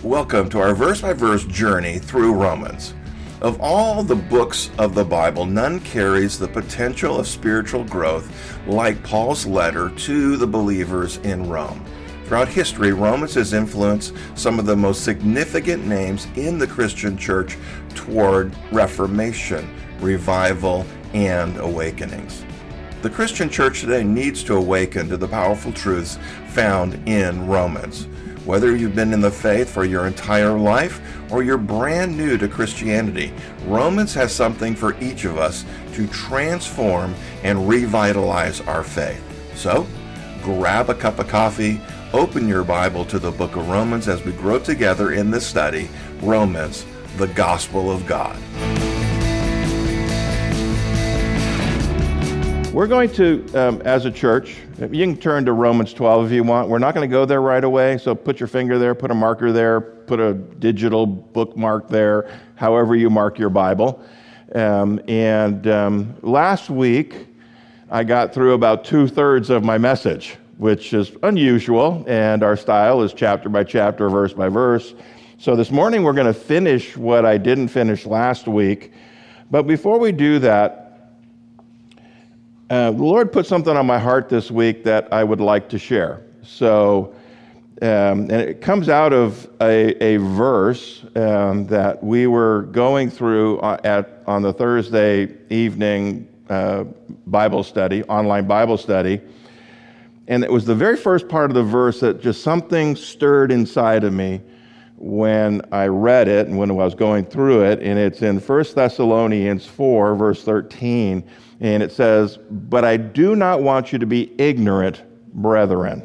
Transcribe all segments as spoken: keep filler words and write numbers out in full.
Welcome to our verse-by-verse journey through Romans. Of all the books of the Bible, none carries the potential of spiritual growth like Paul's letter to the believers in Rome. Throughout history, Romans has influenced some of the most significant names in the Christian church toward reformation, revival, and awakenings. The Christian church today needs to awaken to the powerful truths found in Romans. Whether you've been in the faith for your entire life or you're brand new to Christianity, Romans has something for each of us to transform and revitalize our faith. So, grab a cup of coffee, open your Bible to the book of Romans as we grow together in this study, Romans, the Gospel of God. We're going to, um, as a church, you can turn to Romans twelve if you want. We're not going to go there right away, so put your finger there, put a marker there, put a digital bookmark there, however you mark your Bible. Um, and um, last week, I got through about two-thirds of my message, which is unusual, and our style is chapter by chapter, verse by verse. So this morning, we're going to finish what I didn't finish last week. But before we do that, Uh, the Lord put something on my heart this week that I would like to share. So, um, and it comes out of a, a verse um, that we were going through at on the Thursday evening uh, Bible study, online Bible study. And it was the very first part of the verse that just something stirred inside of me when I read it and when I was going through it. And it's in First Thessalonians four, verse thirteen. And it says, "But I do not want you to be ignorant, brethren."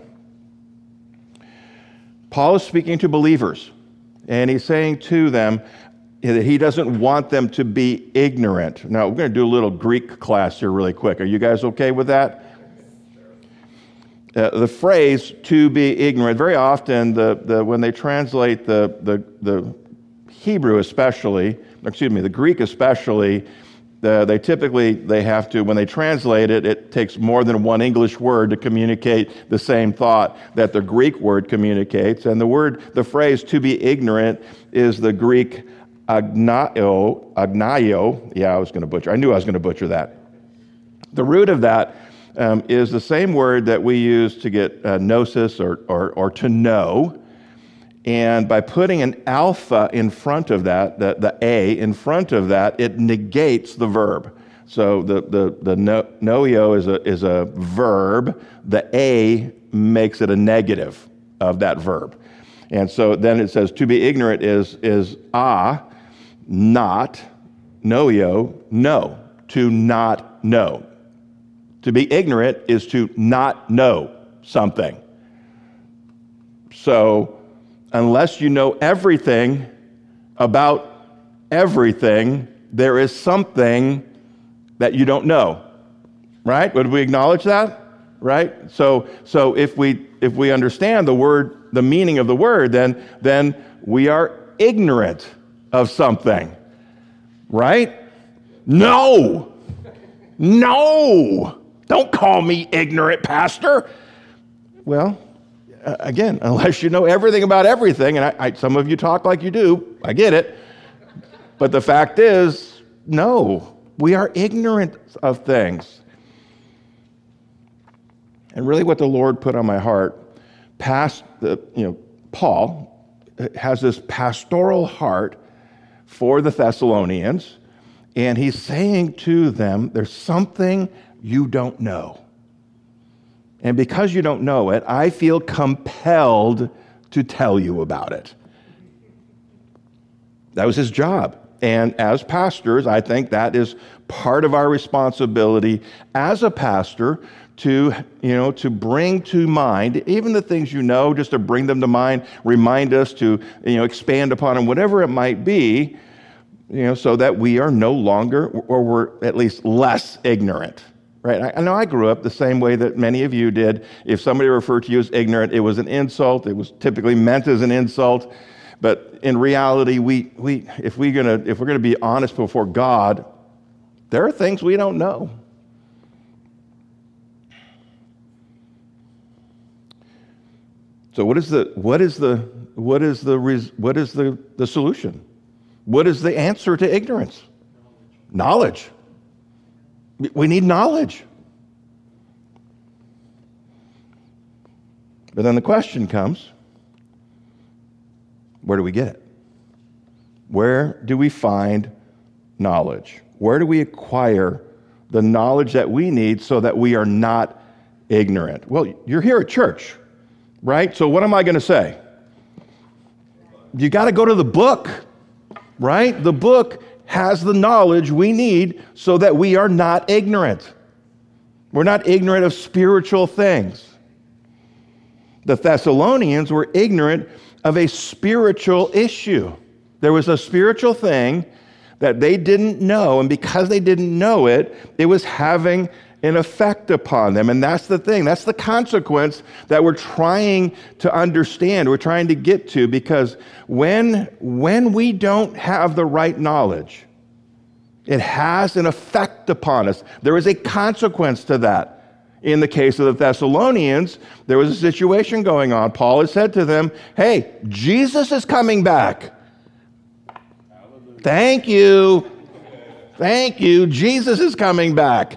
Paul is speaking to believers, and he's saying to them that he doesn't want them to be ignorant. Now, we're going to do a little Greek class here really quick. Are you guys okay with that? Uh, the phrase "to be ignorant," very often the, the when they translate the, the, the Hebrew especially, excuse me, the Greek especially, Uh, they typically, they have to, when they translate it, it takes more than one English word to communicate the same thought that the Greek word communicates. And the word, the phrase "to be ignorant" is the Greek agnaio, agnaio. Yeah, I was going to butcher, I knew I was going to butcher that. The root of that um, is the same word that we use to get uh, gnosis or, or, or to know. And by putting an alpha in front of that, the, the A in front of that, it negates the verb. So the the the no, noio is a is a verb. The A makes it a negative of that verb. And so then it says to be ignorant is is a, not, noio, no, to not know. To be ignorant is to not know something. So unless you know everything about everything, there is something that you don't know, right? Would we acknowledge that, right? So, so if we if we understand the word, the meaning of the word, then then we are ignorant of something, right? No, no, don't call me ignorant, Pastor. Well. Uh, again, unless you know everything about everything, and I, I, some of you talk like you do, I get it. But the fact is, no, we are ignorant of things. And really what the Lord put on my heart, past the, you know, Paul has this pastoral heart for the Thessalonians, and he's saying to them, there's something you don't know. And because you don't know it, I feel compelled to tell you about it. That was his job. And as pastors, I think that is part of our responsibility as a pastor to, you know, to bring to mind, even the things you know, just to bring them to mind, remind us to, you know, expand upon them, whatever it might be, you know, so that we are no longer, or we're at least less ignorant. Right? I know I grew up the same way that many of you did. If somebody referred to you as ignorant, it was an insult. It was typically meant as an insult. But in reality, we we if we're gonna if we're gonna be honest before God, there are things we don't know. So what is the what is the what is the res, what is the, the solution? What is the answer to ignorance? Knowledge. We need knowledge. But then the question comes, where do we get it? Where do we find knowledge? Where do we acquire the knowledge that we need so that we are not ignorant? Well, you're here at church, right? So what am I going to say? You got to go to the book, right? The book has the knowledge we need so that we are not ignorant. We're not ignorant of spiritual things. The Thessalonians were ignorant of a spiritual issue. There was a spiritual thing that they didn't know, and because they didn't know it, it was having an effect upon them. And that's the thing. That's the consequence that we're trying to understand, we're trying to get to, because when, when we don't have the right knowledge, it has an effect upon us. There is a consequence to that. In the case of the Thessalonians, there was a situation going on. Paul has said to them, hey, Jesus is coming back. Hallelujah. Thank you. Thank you. Jesus is coming back.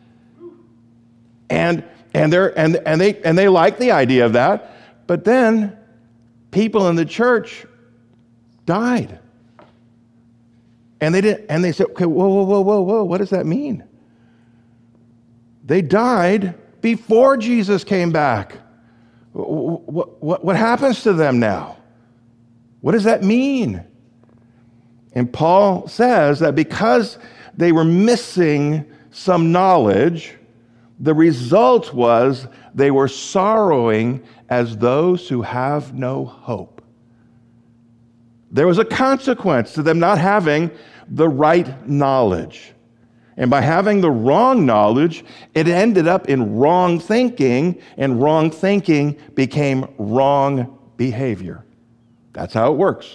And and they're and and they and they like the idea of that, but then people in the church died. And they didn't and they said, okay, whoa, whoa, whoa, whoa, whoa, what does that mean? They died before Jesus came back. What, what, what happens to them now? What does that mean? And Paul says that because they were missing some knowledge, the result was they were sorrowing as those who have no hope. There was a consequence to them not having the right knowledge. And by having the wrong knowledge, it ended up in wrong thinking, and wrong thinking became wrong behavior. That's how it works.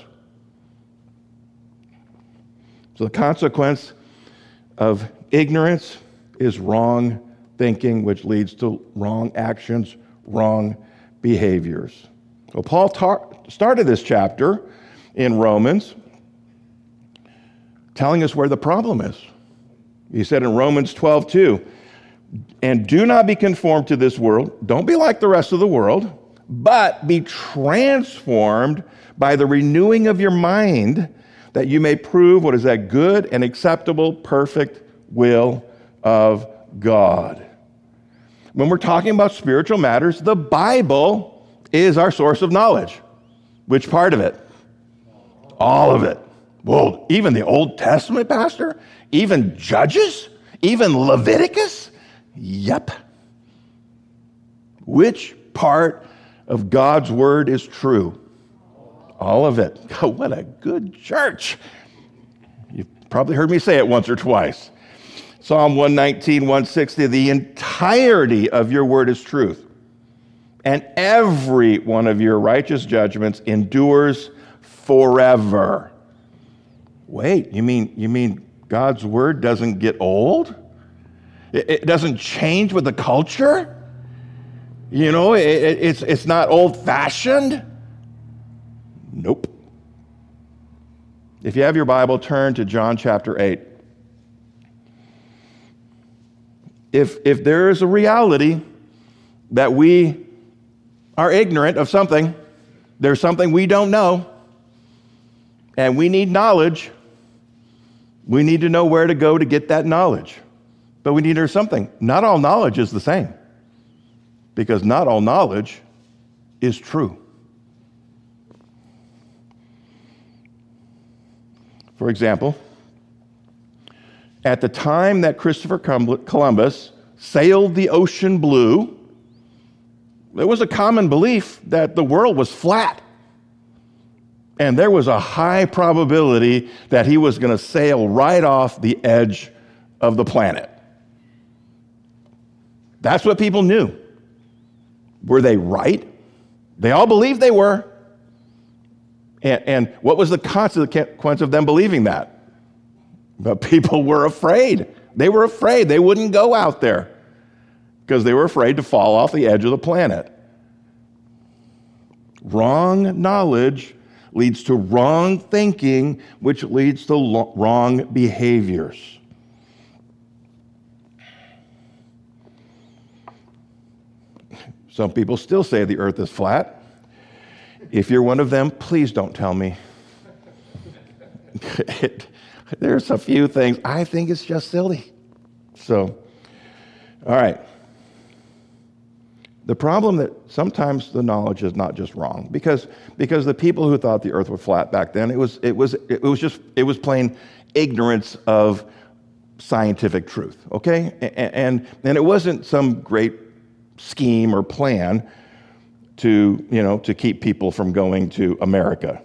So the consequence of ignorance is wrong thinking, which leads to wrong actions, wrong behaviors. So Paul tar- started this chapter in Romans telling us where the problem is. He said in Romans twelve two, and do not be conformed to this world. Don't be like the rest of the world, but be transformed by the renewing of your mind, that you may prove what is that good and acceptable, perfect will of God. When we're talking about spiritual matters, the Bible is our source of knowledge. Which part of it? All of it. Well, even the Old Testament, Pastor? Even Judges? Even Leviticus? Yep. Which part of God's word is true? All of it. Oh, what a good church. You've probably heard me say it once or twice. Psalm one nineteen, one sixty, the entirety of your word is truth, and every one of your righteous judgments endures forever. Wait, you mean you mean God's word doesn't get old? It, it doesn't change with the culture? You know, it, it, it's it's not old-fashioned? Nope. If you have your Bible, turn to John chapter eight. If if there is a reality that we are ignorant of something, there's something we don't know, and we need knowledge, we need to know where to go to get that knowledge. But we need to know something. Not all knowledge is the same, because not all knowledge is true. For example, at the time that Christopher Columbus sailed the ocean blue, there was a common belief that the world was flat. And there was a high probability that he was going to sail right off the edge of the planet. That's what people knew. Were they right? They all believed they were. And, and what was the consequence of them believing that? But people were afraid. They were afraid. They wouldn't go out there because they were afraid to fall off the edge of the planet. Wrong knowledge leads to wrong thinking, which leads to lo- wrong behaviors. Some people still say the earth is flat. If you're one of them, please don't tell me. it, there's a few things I think it's just silly. So, all right. The problem that sometimes the knowledge is not just wrong, because because the people who thought the earth was flat back then, it was it was it was just it was plain ignorance of scientific truth. Okay, and and, and it wasn't some great scheme or plan to you know to keep people from going to America.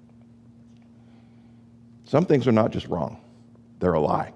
Some things are not just wrong; they're a lie.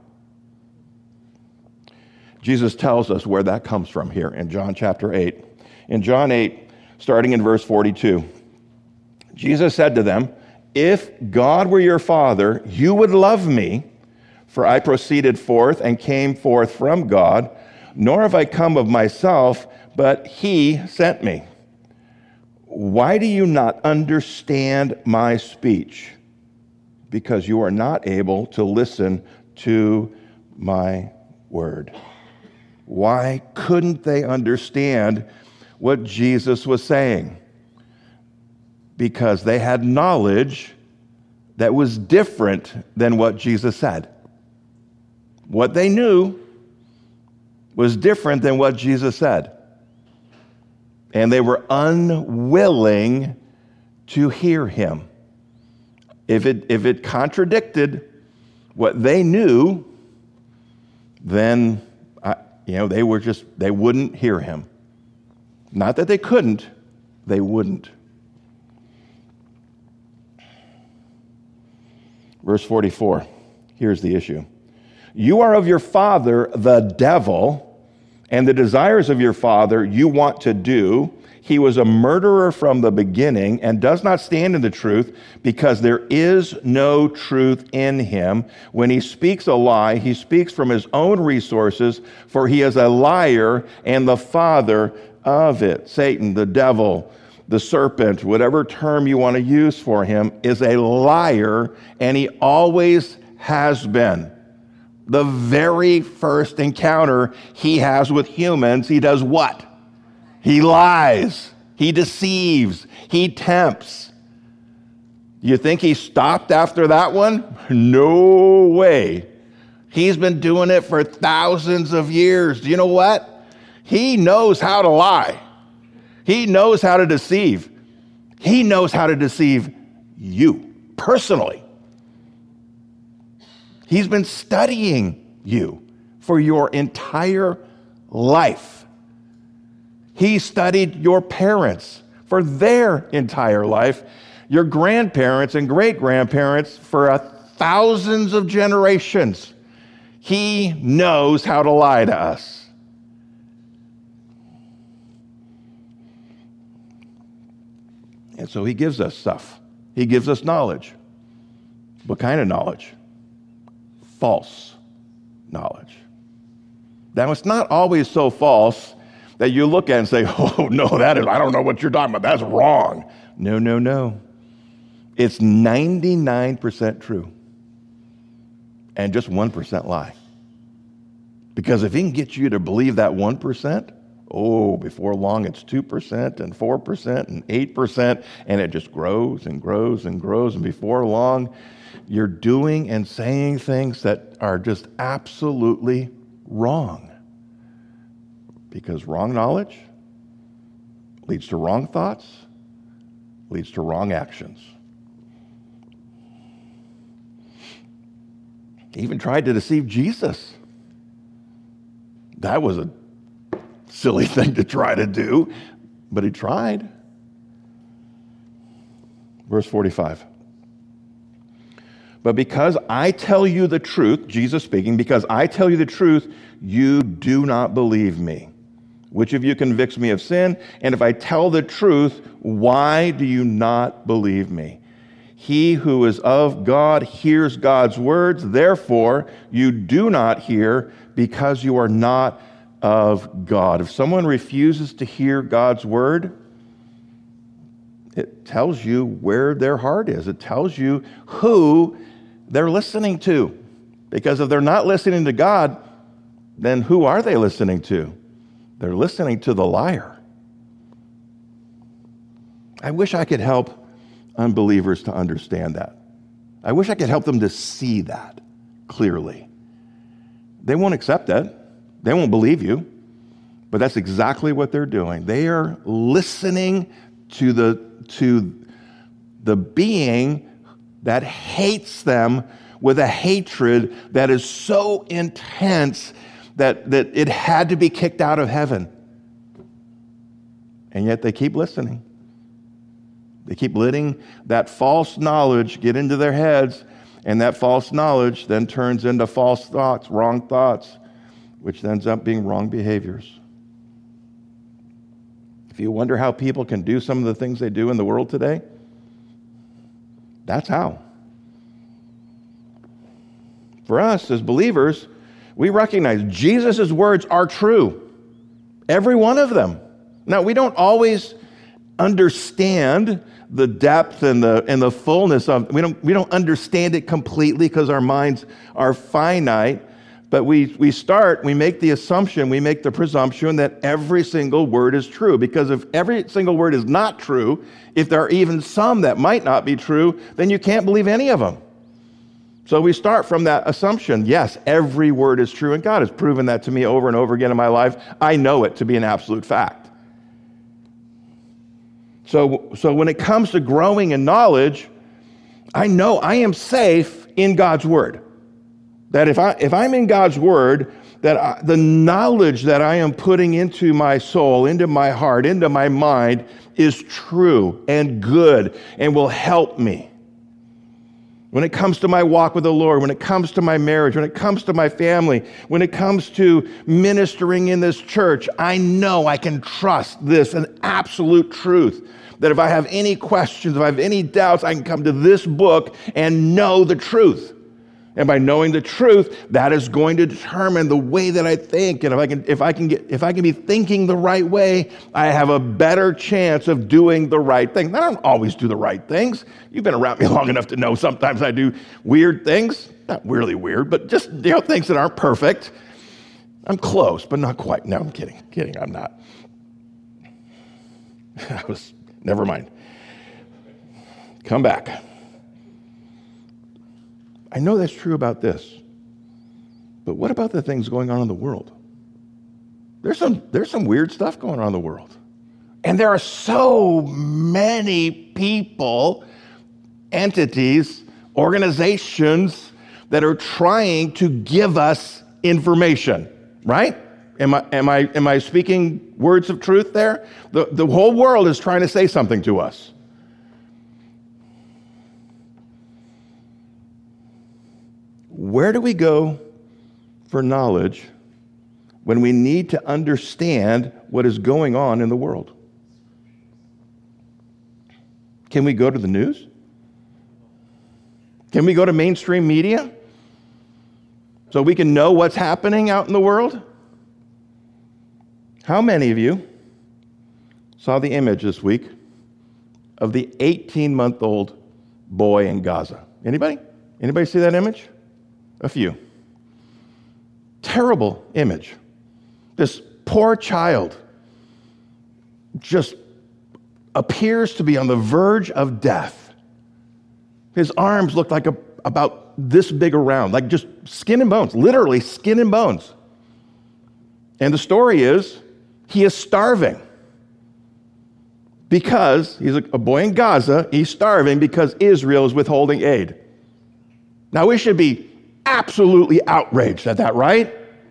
Jesus tells us where that comes from here in John chapter eight. In John eight, starting in verse forty-two, Jesus said to them, "If God were your Father, you would love me, for I proceeded forth and came forth from God, nor have I come of myself, but he sent me. Why do you not understand my speech? Because you are not able to listen to my word." Why couldn't they understand what Jesus was saying? Because they had knowledge that was different than what Jesus said. What they knew was different than what Jesus said. And they were unwilling to hear him. If it, if it contradicted what they knew, then You know, they were just, they wouldn't hear him. Not that they couldn't, they wouldn't. Verse forty-four, here's the issue. You are of your father, the devil, and the desires of your father you want to do. He was a murderer from the beginning and does not stand in the truth because there is no truth in him. When he speaks a lie, he speaks from his own resources, for he is a liar and the father of it. Satan, the devil, the serpent, whatever term you want to use for him, is a liar, and he always has been. The very first encounter he has with humans, he does what? He lies, he deceives, he tempts. You think he stopped after that one? No way. He's been doing it for thousands of years. Do you know what? He knows how to lie. He knows how to deceive. He knows how to deceive you personally. He's been studying you for your entire life. He studied your parents for their entire life, your grandparents and great-grandparents for a thousands of generations. He knows how to lie to us. And so he gives us stuff. He gives us knowledge. What kind of knowledge? False knowledge. Now, it's not always so false that you look at it and say, oh, no, that is, I don't know what you're talking about. That's wrong. No, no, no. It's ninety-nine percent true and just one percent lie. Because if he can get you to believe that one percent, oh, before long it's two percent and four percent and eight percent, and it just grows and grows and grows, and before long you're doing and saying things that are just absolutely wrong. Because wrong knowledge leads to wrong thoughts, leads to wrong actions. He even tried to deceive Jesus. That was a silly thing to try to do, but he tried. Verse forty-five. But because I tell you the truth, Jesus speaking, because I tell you the truth, you do not believe me. Which of you convicts me of sin? And if I tell the truth, why do you not believe me? He who is of God hears God's words. Therefore, you do not hear because you are not of God. If someone refuses to hear God's word, It tells you where their heart is. It tells you who they're listening to. Because if they're not listening to God, then who are they listening to? They're listening to the liar. I wish I could help unbelievers to understand that. I wish I could help them to see that clearly. They won't accept that. They won't believe you. But that's exactly what they're doing. They are listening to the, to the being that hates them with a hatred that is so intense that, that it had to be kicked out of heaven. And yet they keep listening. They keep letting that false knowledge get into their heads, and that false knowledge then turns into false thoughts, wrong thoughts, which ends up being wrong behaviors. If you wonder how people can do some of the things they do in the world today, that's how. For us as believers, we recognize Jesus' words are true. Every one of them. Now, we don't always understand the depth and the and the fullness of, we don't we don't understand it completely because our minds are finite, but we we start, we make the assumption, we make the presumption that every single word is true, because if every single word is not true, if there are even some that might not be true, then you can't believe any of them. So we start from that assumption. Yes, every word is true, and God has proven that to me over and over again in my life. I know it to be an absolute fact. So, so when it comes to growing in knowledge, I know I am safe in God's word. That if I if I'm in God's word, that I, the knowledge that I am putting into my soul, into my heart, into my mind is true and good and will help me. When it comes to my walk with the Lord, when it comes to my marriage, when it comes to my family, when it comes to ministering in this church, I know I can trust this, an absolute truth. That if I have any questions, if I have any doubts, I can come to this book and know the truth. And by knowing the truth, that is going to determine the way that I think. And if I can, if I can get, if I can be thinking the right way, I have a better chance of doing the right thing. I don't always do the right things. You've been around me long enough to know sometimes I do weird things. Not really weird, but just, you know, things that aren't perfect. I'm close, but not quite. No, I'm kidding. Kidding, I'm not. I was, never mind. Come back. I know that's true about this, but what about the things going on in the world? There's some, there's some weird stuff going on in the world. And there are so many people, entities, organizations that are trying to give us information, right? Am I, am I, am I speaking words of truth there? The, the whole world is trying to say something to us. Where do we go for knowledge when we need to understand what is going on in the world? Can we go to the news? Can we go to mainstream media so we can know what's happening out in the world? How many of you saw the image this week of the eighteen-month-old boy in Gaza? Anybody? Anybody see that image? A few. Terrible image. This poor child just appears to be on the verge of death. His arms look like a, about this big around, like just skin and bones, literally skin and bones. And the story is, he is starving because he's a, a boy in Gaza. He's starving because Israel is withholding aid. Now, we should be absolutely outraged at that, right?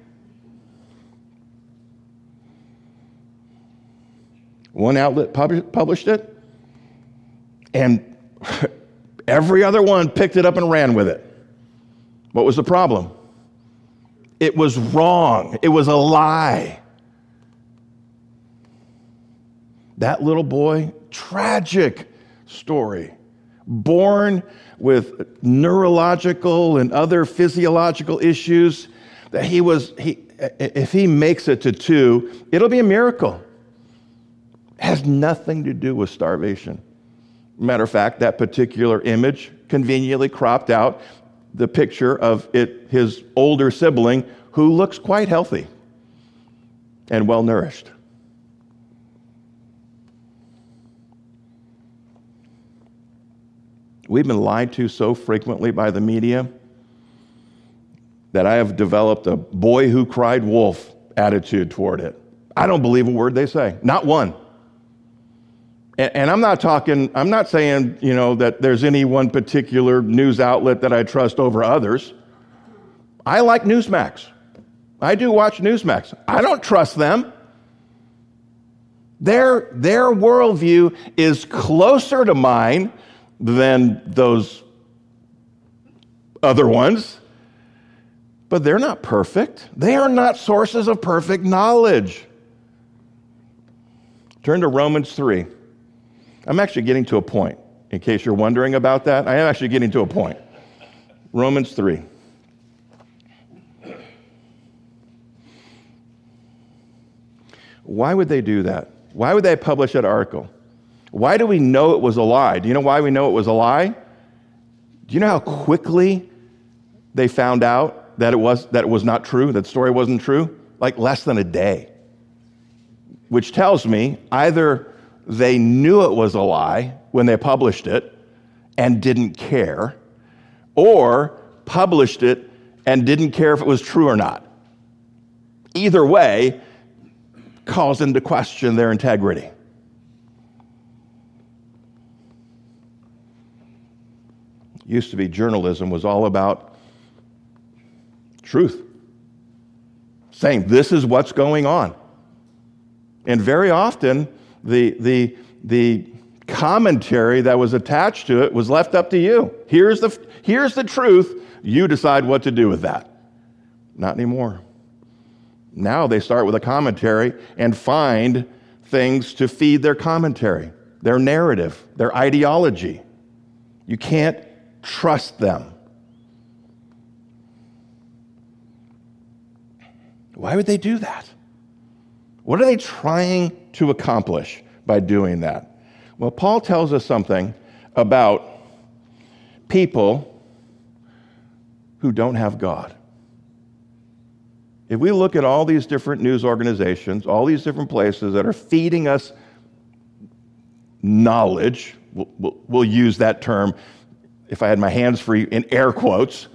One outlet pub- published it, and every other one picked it up and ran with it. What was the problem? It was wrong. It was a lie. That little boy, tragic story, born with neurological and other physiological issues, that he was, he, if he makes it to two, it'll be a miracle. It has nothing to do with starvation. Matter of fact, that particular image conveniently cropped out the picture of it, his older sibling, who looks quite healthy and well-nourished. We've been lied to so frequently by the media that I have developed a boy who cried wolf attitude toward it. I don't believe a word they say, not one. And, and I'm not talking, I'm not saying, you know, that there's any one particular news outlet that I trust over others. I like Newsmax. I do watch Newsmax. I don't trust them. Their, their worldview is closer to mine than those other ones. But they're not perfect. They are not sources of perfect knowledge. Turn to Romans three. I'm actually getting to a point. In case you're wondering about that, I am actually getting to a point. Romans three. Why would they do that? Why would they publish that article? Why do we know it was a lie? Do you know why we know it was a lie? Do you know how quickly they found out that it was that it was not true, that the story wasn't true? Like less than a day. Which tells me either they knew it was a lie when they published it and didn't care, or published it and didn't care if it was true or not. Either way, calls into question their integrity. Used to be journalism was all about truth, saying this is what's going on. And very often, the, the, the commentary that was attached to it was left up to you. Here's the, here's the truth. You decide what to do with that. Not anymore. Now they start with a commentary and find things to feed their commentary, their narrative, their ideology. You can't trust them. Why would they do that? What are they trying to accomplish by doing that? Well, Paul tells us something about people who don't have God. If we look at all these different news organizations, all these different places that are feeding us knowledge, we'll, we'll, we'll use that term, if I had my hands free, in air quotes,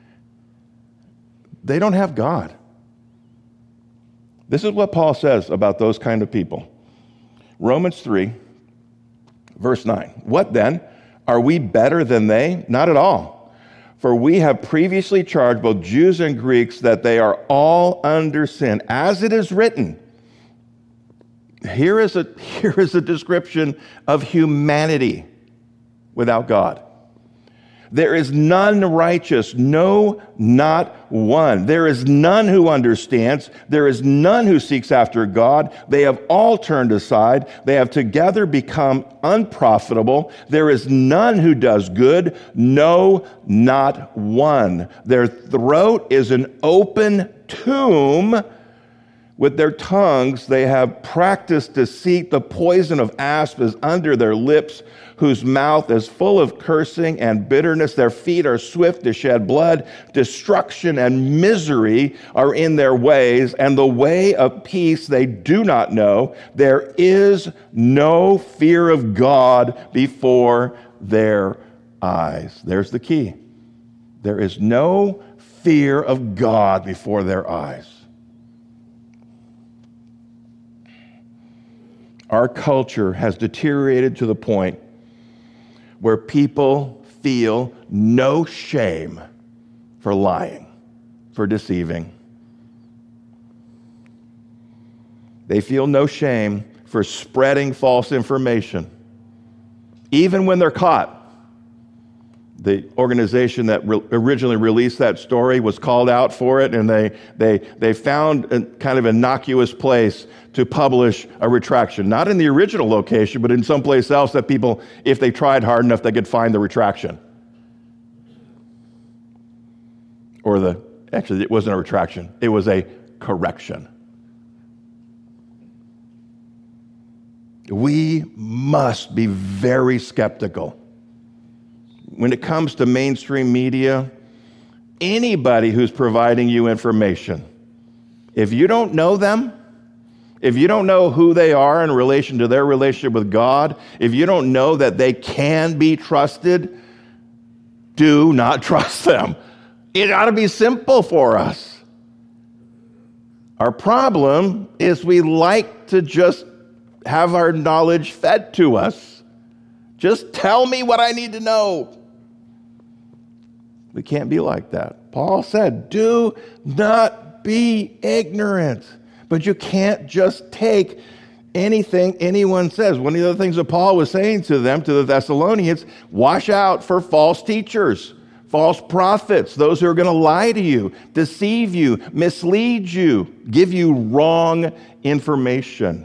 they don't have God. This is what Paul says about those kind of people. Romans three, verse nine. What then? Are we better than they? Not at all. For we have previously charged both Jews and Greeks that they are all under sin. As it is written, here is a, here is a description of humanity without God. There is none righteous, no, not one. There is none who understands. There is none who seeks after God. They have all turned aside. They have together become unprofitable. There is none who does good, no, not one. Their throat is an open tomb. With their tongues they have practiced deceit. The poison of asp is under their lips, whose mouth is full of cursing and bitterness. Their feet are swift to shed blood. Destruction and misery are in their ways, and the way of peace they do not know. There is no fear of God before their eyes. There's the key. There is no fear of God before their eyes. Our culture has deteriorated to the point where people feel no shame for lying, for deceiving. They feel no shame for spreading false information, even when they're caught. The organization that re- originally released that story was called out for it, and they they they found a kind of innocuous place to publish a retraction. Not in the original location, but in someplace else that people, if they tried hard enough, they could find the retraction. Or the, actually, it wasn't a retraction. It was a correction. We must be very skeptical. When it comes to mainstream media, anybody who's providing you information, if you don't know them, if you don't know who they are in relation to their relationship with God, if you don't know that they can be trusted, do not trust them. It ought to be simple for us. Our problem is we like to just have our knowledge fed to us. Just tell me what I need to know. We can't be like that. Paul said, do not be ignorant. But you can't just take anything anyone says. One of the things that Paul was saying to them, to the Thessalonians, watch out for false teachers, false prophets, those who are going to lie to you, deceive you, mislead you, give you wrong information.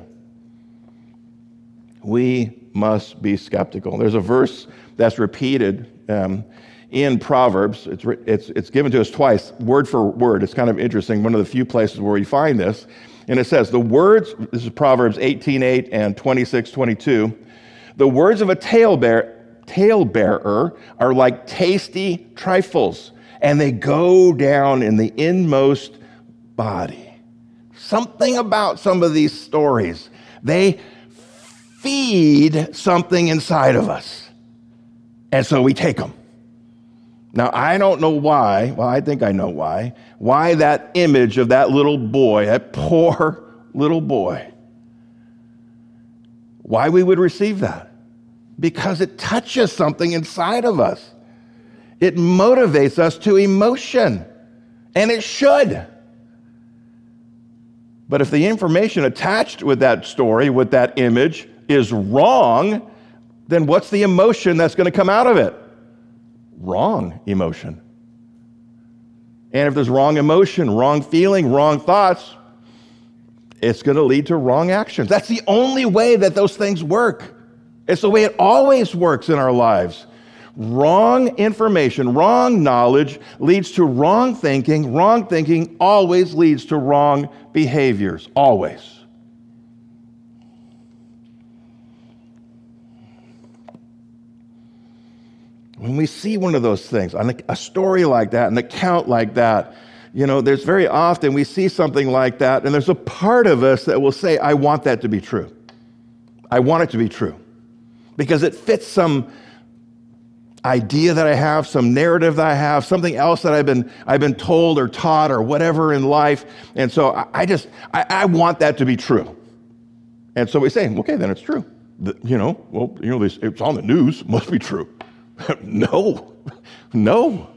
We must be skeptical. There's a verse that's repeated um, in Proverbs. It's, it's, it's given to us twice, word for word. It's kind of interesting, one of the few places where we find this. And it says, the words, this is Proverbs eighteen eight and twenty-six twenty-two, the words of a talebearer talebearer are like tasty trifles, and they go down in the inmost body. Something about some of these stories, they feed something inside of us, and so we take them. Now, I don't know why, well, I think I know why, why that image of that little boy, that poor little boy, why we would receive that. Because it touches something inside of us. It motivates us to emotion, and it should. But if the information attached with that story, with that image, is wrong, then what's the emotion that's going to come out of it? Wrong emotion. And if there's wrong emotion, wrong feeling, wrong thoughts, it's going to lead to wrong actions. That's the only way that those things work. It's the way it always works in our lives. Wrong information, wrong knowledge leads to wrong thinking. Wrong thinking always leads to wrong behaviors, always. When we see one of those things, a story like that, an account like that, you know, there's very often we see something like that, and there's a part of us that will say, I want that to be true. I want it to be true. Because it fits some idea that I have, some narrative that I have, something else that I've been I've been told or taught or whatever in life. And so I, I just, I, I want that to be true. And so we say, okay, then it's true. The, you know, well, you know, this, it's on the news, it must be true. No, no.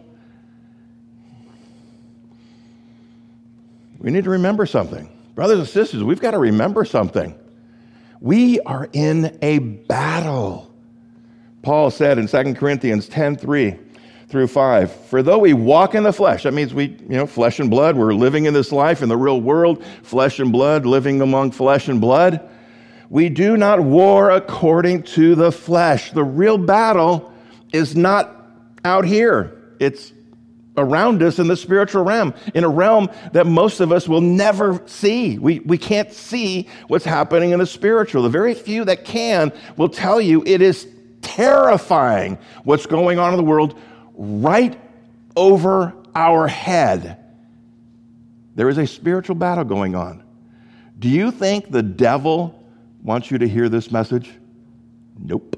We need to remember something. Brothers and sisters, we've got to remember something. We are in a battle. Paul said in Second Corinthians ten three through five, for though we walk in the flesh, that means we, you know, flesh and blood, we're living in this life in the real world, flesh and blood, living among flesh and blood, we do not war according to the flesh. The real battle is not out here. It's around us in the spiritual realm, in a realm that most of us will never see. We, we can't see what's happening in the spiritual. The very few that can will tell you it is terrifying what's going on in the world right over our head. There is a spiritual battle going on. Do you think the devil wants you to hear this message? Nope.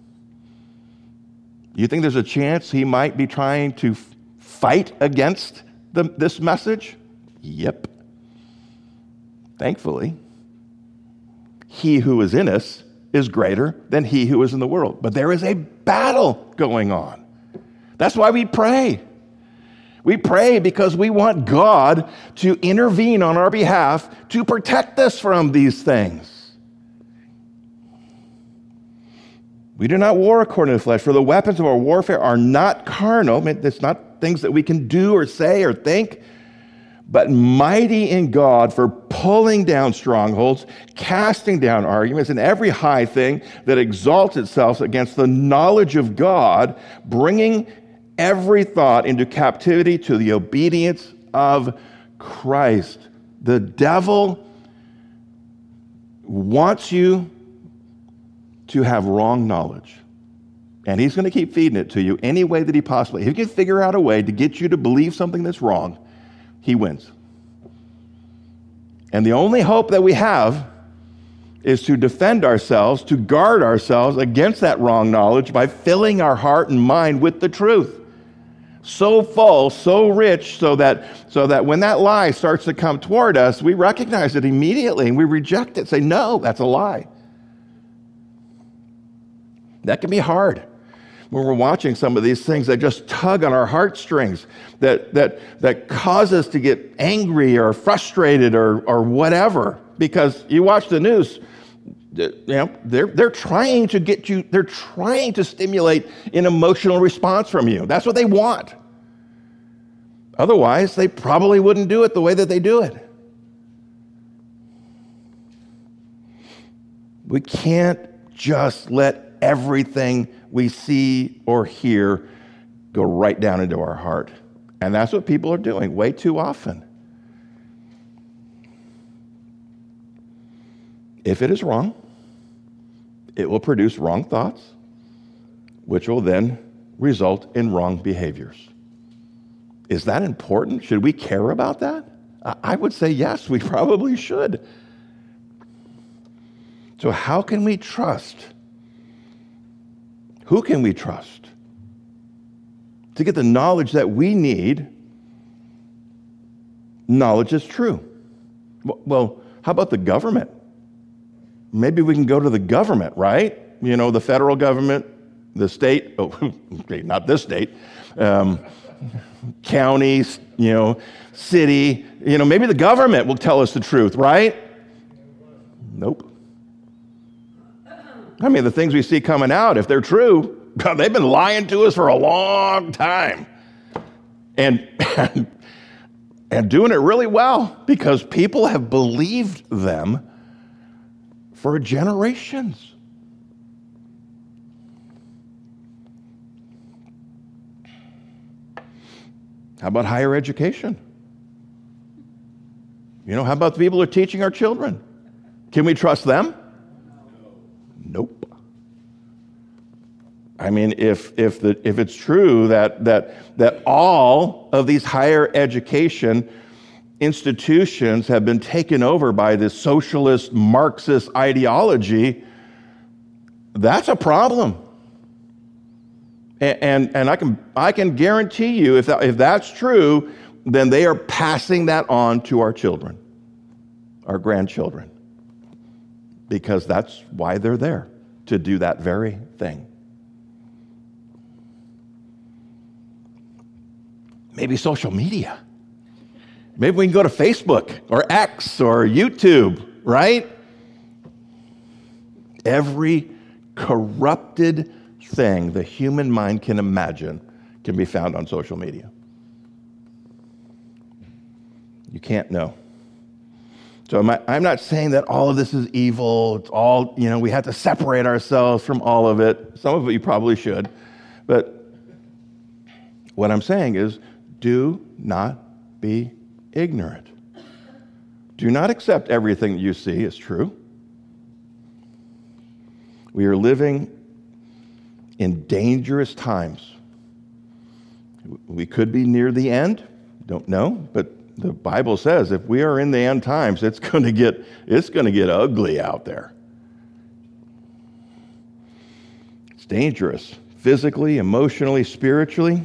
You think there's a chance he might be trying to f- fight against the, this message? Yep. Thankfully, he who is in us is greater than he who is in the world. But there is a battle going on. That's why we pray. We pray because we want God to intervene on our behalf to protect us from these things. We do not war according to the flesh, for the weapons of our warfare are not carnal. I mean, it's not things that we can do or say or think, but mighty in God for pulling down strongholds, casting down arguments, and every high thing that exalts itself against the knowledge of God, bringing every thought into captivity to the obedience of Christ. The devil wants you to have wrong knowledge. And he's going to keep feeding it to you any way that he possibly, if he can figure out a way to get you to believe something that's wrong, he wins. And the only hope that we have is to defend ourselves, to guard ourselves against that wrong knowledge by filling our heart and mind with the truth. So full, so rich, so that, so that when that lie starts to come toward us, we recognize it immediately and we reject it, say, no, that's a lie. That can be hard when we're watching some of these things that just tug on our heartstrings, that that that cause us to get angry or frustrated or or whatever. Because you watch the news, you know, they're they're trying to get you, they're trying to stimulate an emotional response from you. That's what they want. Otherwise, they probably wouldn't do it the way that they do it. We can't just let everything we see or hear go right down into our heart. And that's what people are doing way too often. If it is wrong, it will produce wrong thoughts, which will then result in wrong behaviors. Is that important? Should we care about that? I would say yes, we probably should. So how can we trust? Who can we trust to get the knowledge that we need? Knowledge is true. Well, how about the government? Maybe we can go to the government, right? You know, the federal government, the state, oh, okay, not this state, um, counties, you know, city, you know, maybe the government will tell us the truth, right? Nope. I mean, the things we see coming out, if they're true, they've been lying to us for a long time. And, and, and doing it really well because people have believed them for generations. How about higher education? You know, how about the people who are teaching our children? Can we trust them? Nope. I mean, if if the if it's true that that that all of these higher education institutions have been taken over by this socialist Marxist ideology, that's a problem. And and, and I can I can guarantee you, if that, if that's true, then they are passing that on to our children, our grandchildren. Because that's why they're there, to do that very thing. Maybe social media. Maybe we can go to Facebook or X or YouTube, right? Every corrupted thing the human mind can imagine can be found on social media. You can't know. So am I, I'm not saying that all of this is evil. It's all, you know, we have to separate ourselves from all of it. Some of it you probably should. But what I'm saying is, do not be ignorant. Do not accept everything that you see as true. We are living in dangerous times. We could be near the end. Don't know, but the Bible says if we are in the end times, it's going to get it's going to get ugly out there. It's dangerous, physically, emotionally, spiritually.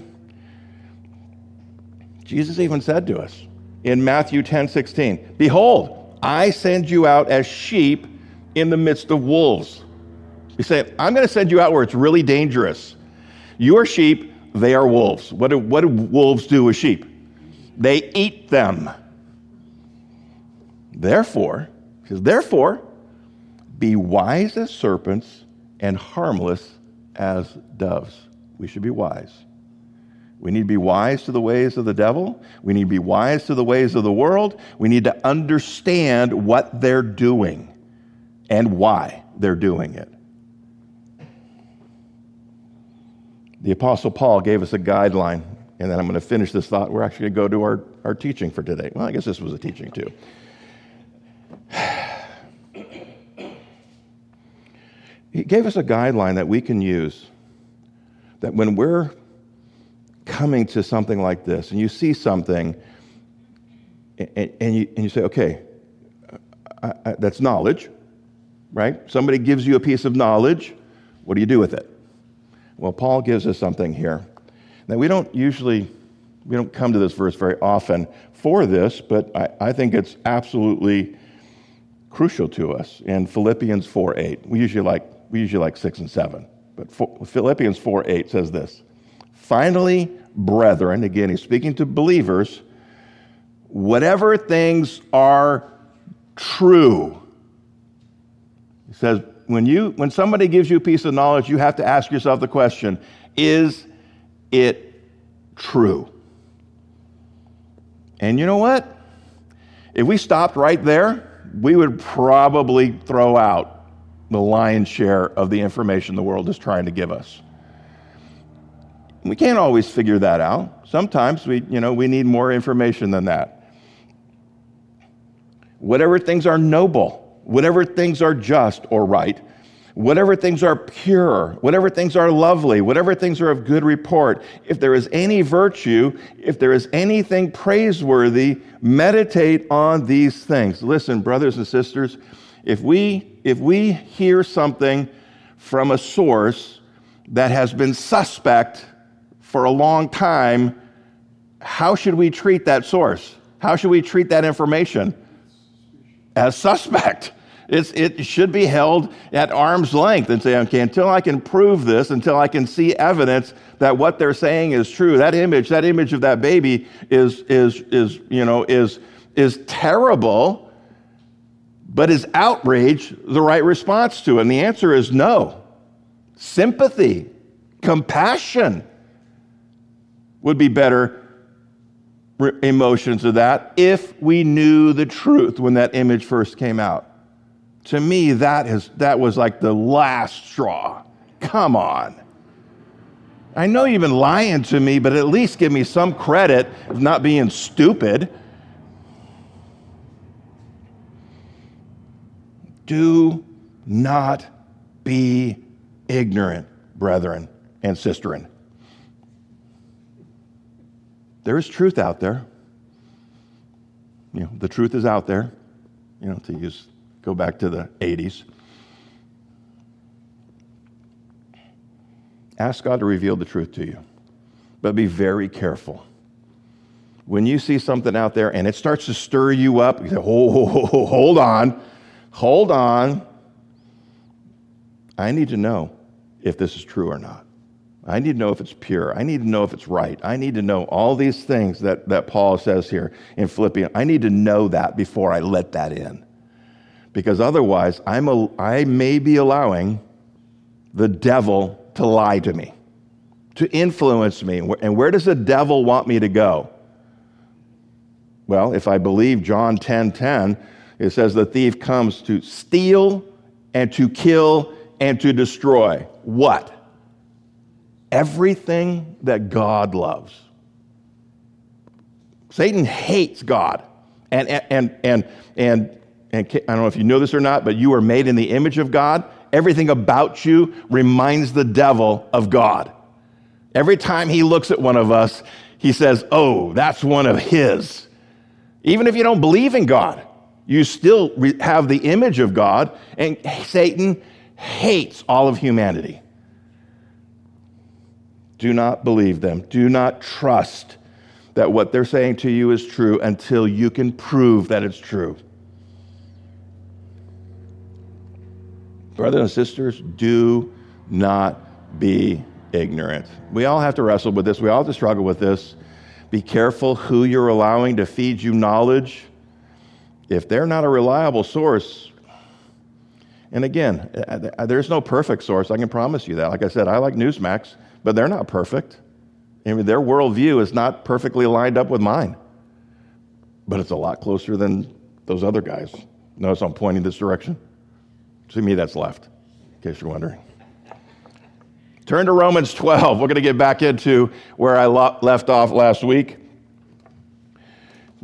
Jesus even said to us in Matthew ten sixteen, "Behold, I send you out as sheep in the midst of wolves." He said, "I'm going to send you out where it's really dangerous. You are sheep; they are wolves." What do, what do wolves do with sheep? They eat them. Therefore, he says, therefore, be wise as serpents and harmless as doves. We should be wise. We need to be wise to the ways of the devil. We need to be wise to the ways of the world. We need to understand what they're doing and why they're doing it. The Apostle Paul gave us a guideline. And then I'm going to finish this thought. We're actually going to go to our, our teaching for today. Well, I guess this was a teaching too. He, gave us a guideline that we can use, that when we're coming to something like this, and you see something, and, and, you, and you say, okay, I, I, that's knowledge, right? Somebody gives you a piece of knowledge. What do you do with it? Well, Paul gives us something here. Now, we don't usually, we don't come to this verse very often for this, but I, I think it's absolutely crucial to us in Philippians four eight. We usually like, we usually like six and seven, but for, Philippians four eight says this: finally, brethren, again, he's speaking to believers, whatever things are true. He says, when you when somebody gives you a piece of knowledge, you have to ask yourself the question, is it true? And you know what? If we stopped right there, we would probably throw out the lion's share of the information the world is trying to give us. We can't always figure that out. Sometimes we, you know, we need more information than that. Whatever things are noble, whatever things are just or right, whatever things are pure, whatever things are lovely, whatever things are of good report, if there is any virtue, if there is anything praiseworthy, meditate on these things. Listen, brothers and sisters, if we if we hear something from a source that has been suspect for a long time, how should we treat that source? How should we treat that information? As suspect. It's, it should be held at arm's length and say, okay, until I can prove this, until I can see evidence that what they're saying is true, that image, that image of that baby is, is, is, you know, is, is terrible, but is outrage the right response to it? And the answer is no. Sympathy, compassion would be better emotions of that if we knew the truth when that image first came out. To me, that is that was like the last straw. Come on. I know you've been lying to me, but at least give me some credit of not being stupid. Do not be ignorant, brethren and sisterin. There is truth out there. You know, the truth is out there, you know, to use Go back to the eighties. Ask God to reveal the truth to you, but be very careful. When you see something out there and it starts to stir you up, you say, oh, hold on, hold on. I need to know if this is true or not. I need to know if it's pure. I need to know if it's right. I need to know all these things that, that Paul says here in Philippians. I need to know that before I let that in. Because otherwise, I'm a, I may be allowing the devil to lie to me, to influence me. And where does the devil want me to go? Well, if I believe John ten ten, it says the thief comes to steal and to kill and to destroy. What? Everything that God loves. Satan hates God. And, and, and, and, and And I don't know if you know this or not, but you are made in the image of God. Everything about you reminds the devil of God. Every time he looks at one of us, he says, oh, that's one of his. Even if you don't believe in God, you still have the image of God, and Satan hates all of humanity. Do not believe them. Do not trust that what they're saying to you is true until you can prove that it's true. Brothers and sisters, do not be ignorant. We all have to wrestle with this. We all have to struggle with this. Be careful who you're allowing to feed you knowledge. If they're not a reliable source, and again, there's no perfect source, I can promise you that. Like I said, I like Newsmax, but they're not perfect. I mean, their worldview is not perfectly lined up with mine. But it's a lot closer than those other guys. Notice I'm pointing this direction. To me, that's left, in case you're wondering. Turn to Romans twelve. We're going to get back into where I lo- left off last week.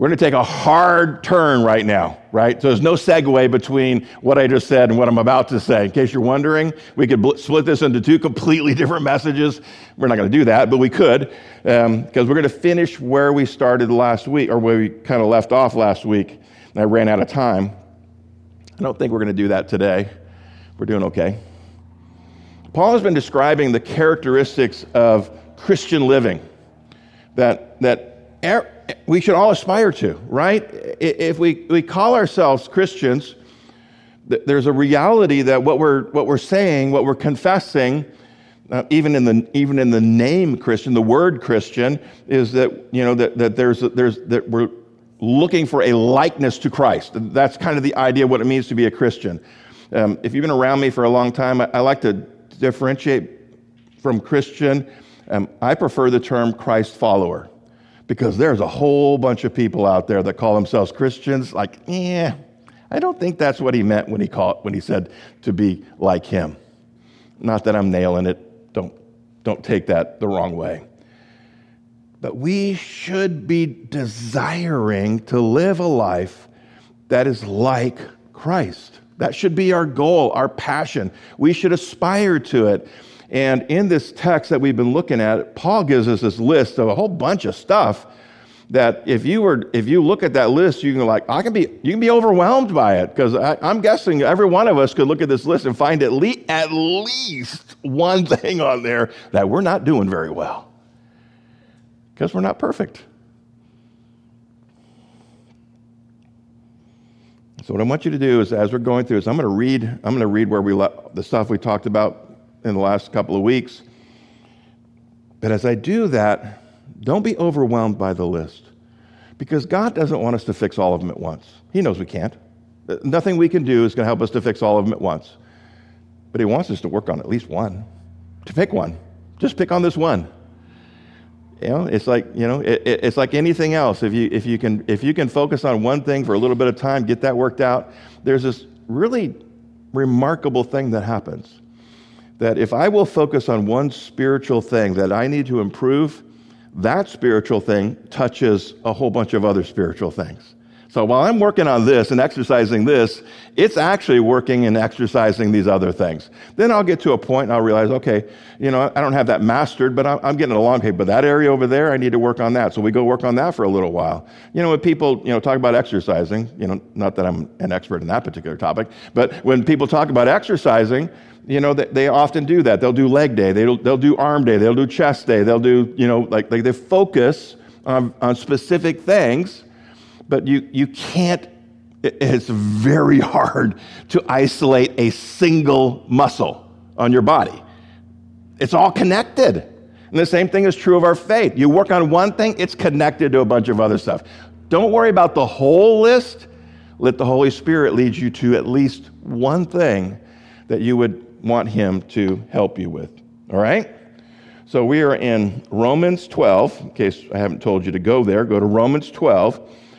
We're going to take a hard turn right now, right? So there's no segue between what I just said and what I'm about to say. In case you're wondering, we could bl- split this into two completely different messages. We're not going to do that, but we could, because um, we're going to finish where we started last week, or where we kind of left off last week, and I ran out of time. I don't think we're going to do that today. We're doing okay. Paul has been describing the characteristics of Christian living that that er- we should all aspire to, right? If we, we call ourselves Christians, th- there's a reality that what we're what we're saying, what we're confessing, uh, even in the even in the name Christian, the word Christian, is that you know that that there's there's that we're looking for a likeness to Christ. That's kind of the idea of what it means to be a Christian. Um, if you've been around me for a long time, I, I like to differentiate from Christian. Um, I prefer the term Christ follower, because there's a whole bunch of people out there that call themselves Christians. Like, yeah, I don't think that's what he meant when he called when he said to be like him. Not that I'm nailing it. Don't don't take that the wrong way. But we should be desiring to live a life that is like Christ. That should be our goal, our passion. We should aspire to it. And in this text that we've been looking at, Paul gives us this list of a whole bunch of stuff that if you were, if you look at that list, you can like, I can be, you can be overwhelmed by it, because I'm guessing every one of us could look at this list and find at least at least one thing on there that we're not doing very well, because we're not perfect. So what I want you to do is, as we're going through this, I'm going to read. I'm going to read where we left the stuff we talked about in the last couple of weeks. But as I do that, don't be overwhelmed by the list, because God doesn't want us to fix all of them at once. He knows we can't. Nothing we can do is going to help us to fix all of them at once. But he wants us to work on at least one, to pick one. Just pick on this one. You know, it's like, you know, it, it, it's like anything else. If you if you can if you can focus on one thing for a little bit of time, get that worked out, there's this really remarkable thing that happens. That if I will focus on one spiritual thing that I need to improve, that spiritual thing touches a whole bunch of other spiritual things. So while I'm working on this and exercising this, it's actually working and exercising these other things. Then I'll get to a point and I'll realize, okay, you know, I don't have that mastered, but I'm getting along. Okay, but that area over there, I need to work on that. So we go work on that for a little while. You know, when people, you know, talk about exercising, you know, not that I'm an expert in that particular topic, but when people talk about exercising, you know, they, they often do that. They'll do leg day, they'll, they'll do arm day, they'll do chest day, they'll do, you know, like, like they focus on, on specific things. But you, you can't, it's very hard to isolate a single muscle on your body. It's all connected. And the same thing is true of our faith. You work on one thing, it's connected to a bunch of other stuff. Don't worry about the whole list. Let the Holy Spirit lead you to at least one thing that you would want him to help you with. All right? So we are in Romans twelve. In case I haven't told you to go there, go to Romans twelve.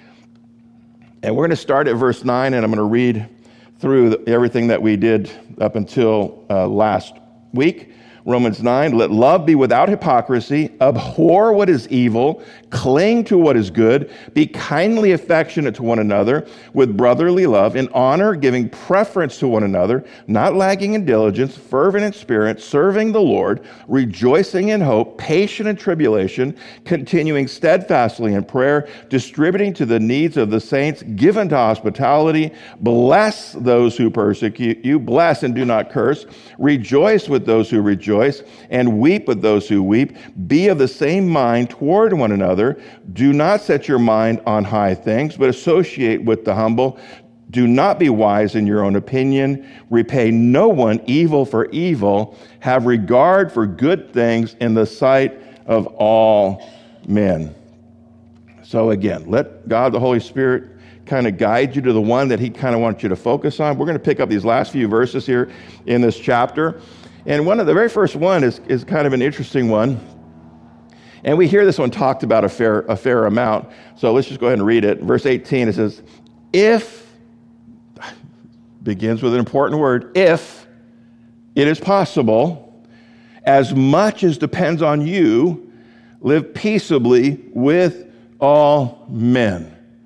And we're going to start at verse nine, and I'm going to read through the, everything that we did up until uh, last week. Romans nine, let love be without hypocrisy, abhor what is evil, cling to what is good, be kindly affectionate to one another with brotherly love, in honor, giving preference to one another, not lagging in diligence, fervent in spirit, serving the Lord, rejoicing in hope, patient in tribulation, continuing steadfastly in prayer, distributing to the needs of the saints, given to hospitality, bless those who persecute you, bless and do not curse, rejoice with those who rejoice, and weep with those who weep. Be of the same mind toward one another. Do not set your mind on high things, but associate with the humble. Do not be wise in your own opinion. Repay no one evil for evil. Have regard for good things in the sight of all men. So again, let God, the Holy Spirit, kind of guide you to the one that he kind of wants you to focus on. We're going to pick up these last few verses here in this chapter. And one of the very first one is, is kind of an interesting one. And we hear this one talked about a fair, a fair amount. So let's just go ahead and read it. Verse eighteen, it says, if, begins with an important word, if it is possible, as much as depends on you, live peaceably with all men.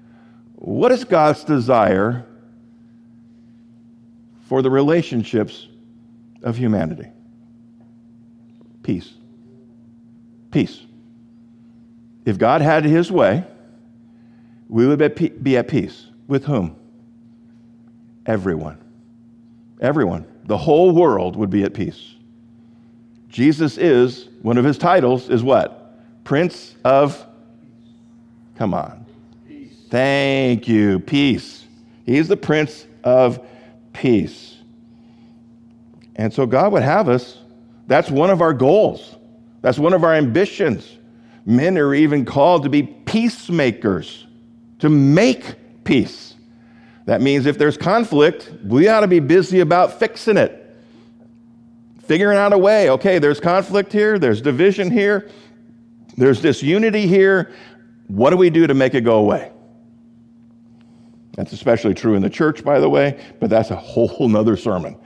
What is God's desire for the relationships of humanity? Peace. Peace. If God had his way, we would be at peace. With whom? Everyone. Everyone. The whole world would be at peace. Jesus is, one of his titles is what? Prince of, come on. Peace. Thank you. Peace. He's the Prince of Peace. And so God would have us. That's one of our goals. That's one of our ambitions. Men are even called to be peacemakers, to make peace. That means if there's conflict, we ought to be busy about fixing it. Figuring out a way. Okay, there's conflict here, there's division here, there's disunity here. What do we do to make it go away? That's especially true in the church, by the way, but that's a whole nother sermon.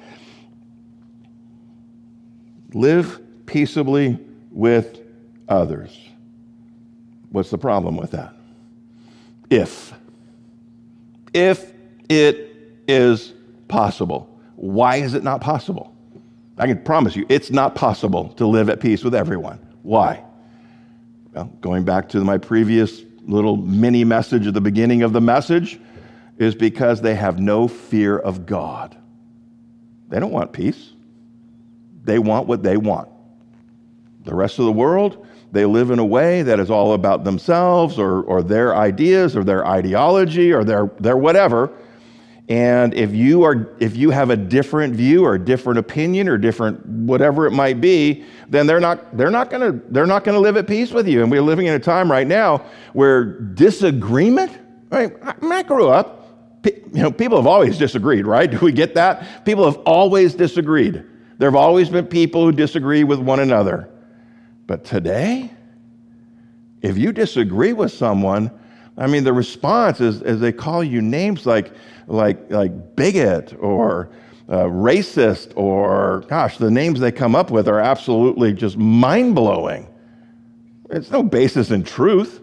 Live peaceably with others. What's the problem with that? If. If it is possible. Why is it not possible? I can promise you, it's not possible to live at peace with everyone. Why? Well, going back to my previous little mini message at the beginning of the message, is because they have no fear of God. They don't want peace. They want what they want. The rest of the world, they live in a way that is all about themselves or, or their ideas or their ideology or their, their whatever. And if you are, if you have a different view or a different opinion or different whatever it might be, then they're not, they're not gonna, they're not gonna live at peace with you. And we're living in a time right now where disagreement, right? When I grew up, you know, people have always disagreed, right? Do we get that? People have always disagreed. There have always been people who disagree with one another. But today, if you disagree with someone, I mean, the response is, is they call you names like, like, like bigot or uh, racist or, gosh, the names they come up with are absolutely just mind-blowing. It's no basis in truth.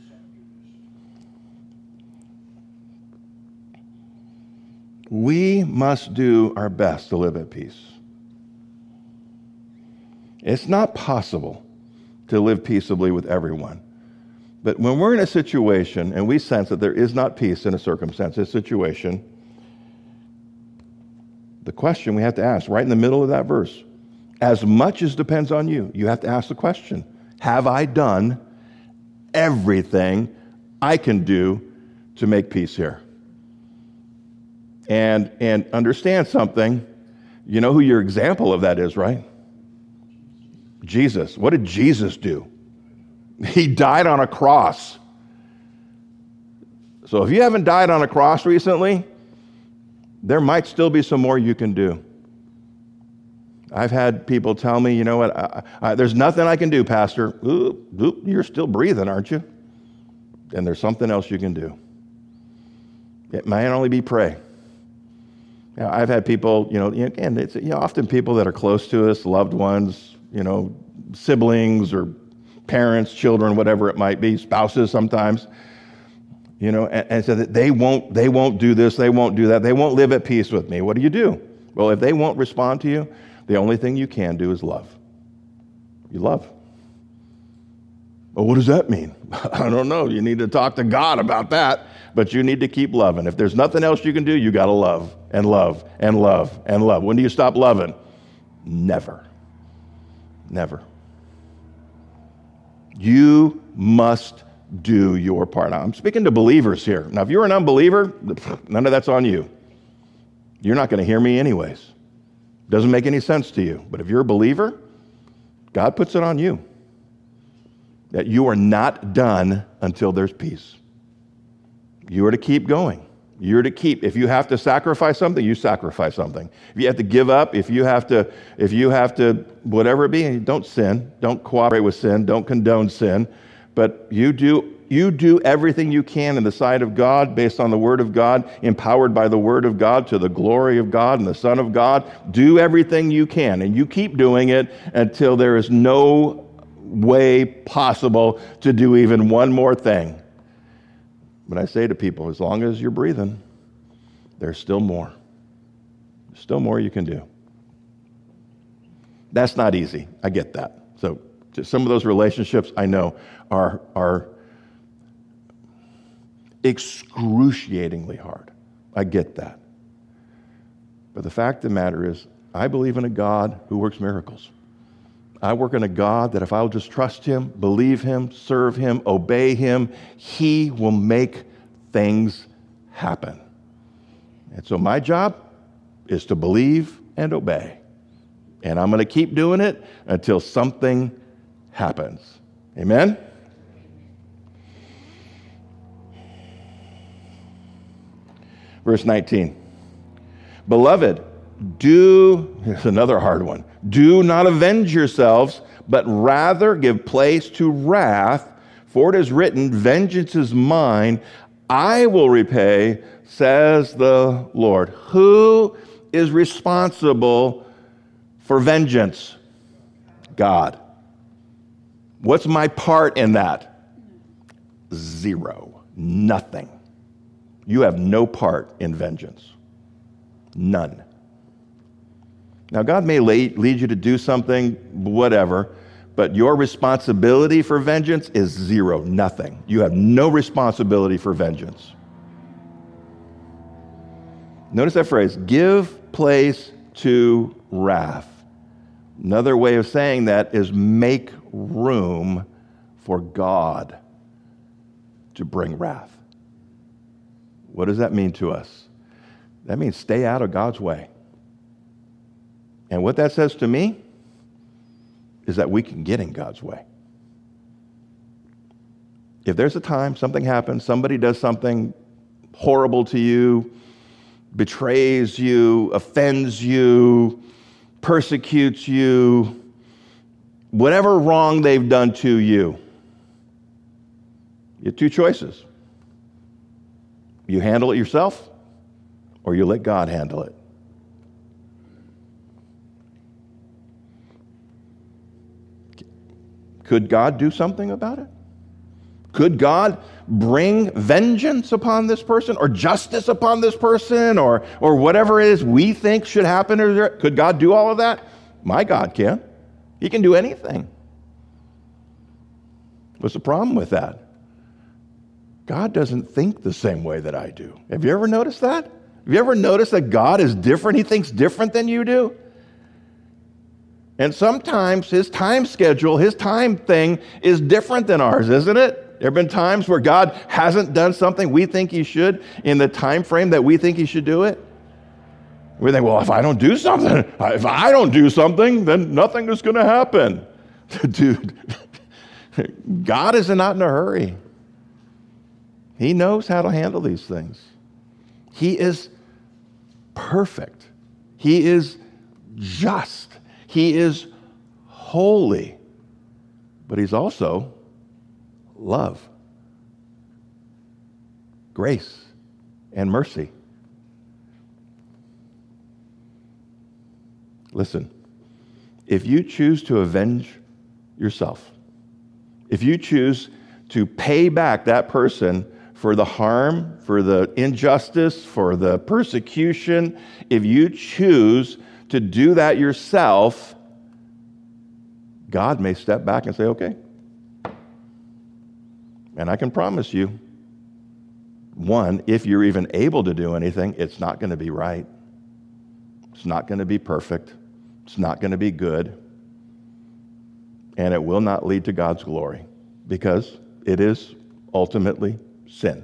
We must do our best to live at peace. It's not possible to live peaceably with everyone. But when we're in a situation and we sense that there is not peace in a circumstance, a situation, the question we have to ask right in the middle of that verse, as much as depends on you, you have to ask the question, have I done everything I can do to make peace here? And, and understand something, you know who your example of that is, right? Jesus. What did Jesus do? He died on a cross. So if you haven't died on a cross recently, there might still be some more you can do. I've had people tell me, you know what, I, I, there's nothing I can do, Pastor. Ooh, ooh, you're still breathing, aren't you? And there's something else you can do. It might only be pray. You know, I've had people, you know, again, it's you know, often people that are close to us, loved ones, you know, siblings or parents, children, whatever it might be, spouses sometimes, you know, and, and so that they won't, they won't do this, they won't do that, they won't live at peace with me. What do you do? Well, if they won't respond to you, the only thing you can do is love. You love. Well, what does that mean? I don't know. You need to talk to God about that, but you need to keep loving. If there's nothing else you can do, you got to love and love and love and love. When do you stop loving? Never. Never. You must do your part. Now, I'm speaking to believers here. Now, if you're an unbeliever, none of that's on you. You're not going to hear me anyways. Doesn't make any sense to you. But if you're a believer, God puts it on you. That you are not done until there's peace. You are to keep going. You're to keep, if you have to sacrifice something, you sacrifice something. If you have to give up, if you have to, if you have to, whatever it be, don't sin. Don't cooperate with sin. Don't condone sin. But you do, you do everything you can in the sight of God, based on the Word of God, empowered by the Word of God, to the glory of God and the Son of God. Do everything you can, and you keep doing it until there is no way possible to do even one more thing. But I say to people, as long as you're breathing, there's still more. There's still more you can do. That's not easy. I get that. So just some of those relationships I know are, are excruciatingly hard. I get that. But the fact of the matter is, I believe in a God who works miracles. I work in a God that if I'll just trust him, believe him, serve him, obey him, he will make things happen. And so my job is to believe and obey. And I'm going to keep doing it until something happens. Amen? Verse nineteen. Beloved, do, here's another hard one, do not avenge yourselves, but rather give place to wrath, for it is written, vengeance is mine, I will repay, says the Lord. Who is responsible for vengeance? God. What's my part in that? Zero. Nothing. You have no part in vengeance. None. Now, God may lead you to do something, whatever, but your responsibility for vengeance is zero, nothing. You have no responsibility for vengeance. Notice that phrase, give place to wrath. Another way of saying that is make room for God to bring wrath. What does that mean to us? That means stay out of God's way. And what that says to me is that we can get in God's way. If there's a time something happens, somebody does something horrible to you, betrays you, offends you, persecutes you, whatever wrong they've done to you, you have two choices. You handle it yourself, or you let God handle it. Could God do something about it? Could God bring vengeance upon this person or justice upon this person or, or whatever it is we think should happen? Could God do all of that? My God can. He can do anything. What's the problem with that? God doesn't think the same way that I do. Have you ever noticed that? Have you ever noticed that God is different? He thinks different than you do? And sometimes his time schedule, his time thing is different than ours, isn't it? There have been times where God hasn't done something we think he should in the time frame that we think he should do it. We think, well, if I don't do something, if I don't do something, then nothing is going to happen. Dude, God is not in a hurry. He knows how to handle these things. He is perfect. He is just. He is holy, but he's also love, grace, and mercy. Listen, if you choose to avenge yourself, if you choose to pay back that person for the harm, for the injustice, for the persecution, if you choose to do that yourself, God may step back and say, okay. And I can promise you, one, if you're even able to do anything, it's not going to be right. It's not going to be perfect. It's not going to be good. And it will not lead to God's glory because it is ultimately sin.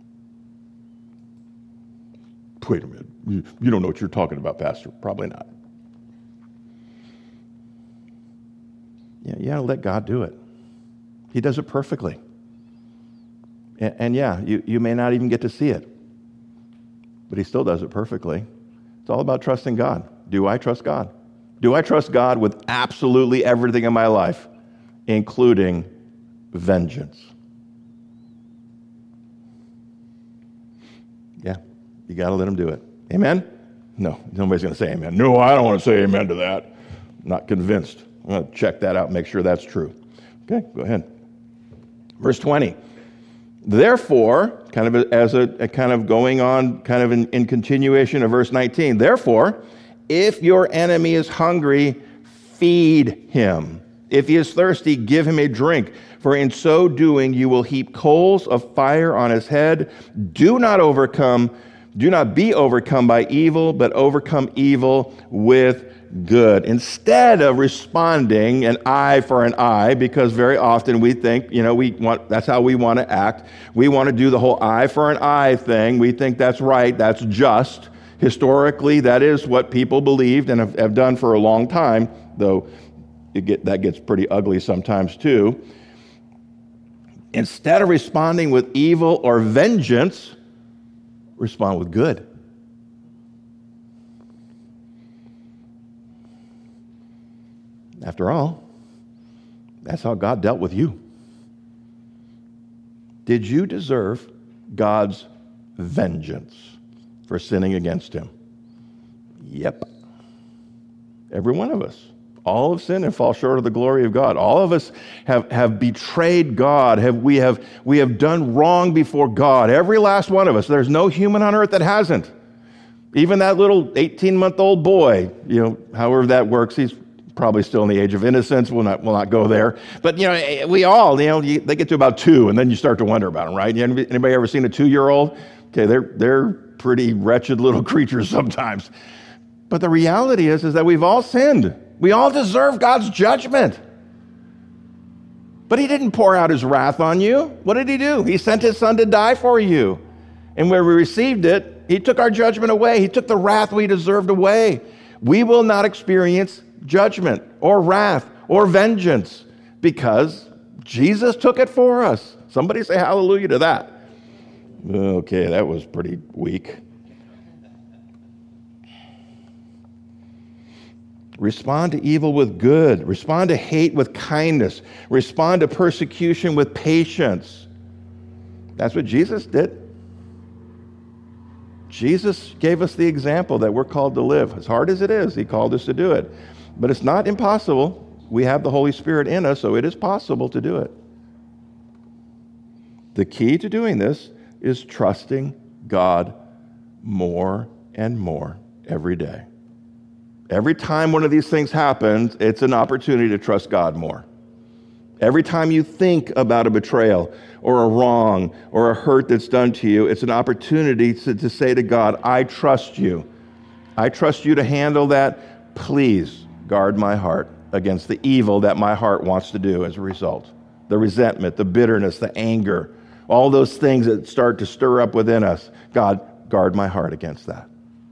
Wait a minute. You don't know what you're talking about, Pastor. Probably not. Yeah, you gotta let God do it. He does it perfectly. And, and yeah, you, you may not even get to see it, but he still does it perfectly. It's all about trusting God. Do I trust God? Do I trust God with absolutely everything in my life, including vengeance? Yeah, you got to let him do it. Amen? No, nobody's going to say amen. No, I don't want to say amen to that. I'm not convinced. I'm going to check that out and make sure that's true. Okay, go ahead. Verse twenty. Therefore, kind of as a, a kind of going on, kind of in, in continuation of verse nineteen, therefore, if your enemy is hungry, feed him. If he is thirsty, give him a drink. For in so doing, you will heap coals of fire on his head. Do not overcome, do not be overcome by evil, but overcome evil with good. Instead of responding an eye for an eye, because very often we think, you know, we want, that's how we want to act. We want to do the whole eye for an eye thing. We think that's right, that's just. Historically, that is what people believed and have, have done for a long time, though it get, that gets pretty ugly sometimes too. Instead of responding with evil or vengeance, respond with good. After all, that's how God dealt with you. Did you deserve God's vengeance for sinning against him? Yep. Every one of us. All have sinned and fall short of the glory of God. All of us have, have betrayed God. Have, we, have, we have done wrong before God. Every last one of us. There's no human on earth that hasn't. Even that little eighteen-month-old boy, you know, however that works, he's probably still in the age of innocence. We'll not, we'll not go there. But, you know, we all, you know, you, they get to about two, and then you start to wonder about them, right? Anybody ever seen a two-year-old? Okay, they're they're pretty wretched little creatures sometimes. But the reality is, is that we've all sinned. We all deserve God's judgment. But he didn't pour out his wrath on you. What did he do? He sent his son to die for you. And when we received it, he took our judgment away. He took the wrath we deserved away. We will not experience judgment or wrath or vengeance because Jesus took it for us. Somebody say hallelujah to that. Okay, that was pretty weak. Respond to evil with good. Respond to hate with kindness. Respond to persecution with patience. That's what Jesus did. Jesus gave us the example that we're called to live. As hard as it is, he called us to do it. But it's not impossible. We have the Holy Spirit in us, so it is possible to do it. The key to doing this is trusting God more and more every day. Every time one of these things happens, it's an opportunity to trust God more. Every time you think about a betrayal or a wrong or a hurt that's done to you, it's an opportunity to, to say to God, I trust you. I trust you to handle that. Please guard my heart against the evil that my heart wants to do as a result. The resentment, the bitterness, the anger, all those things that start to stir up within us. God, guard my heart against that.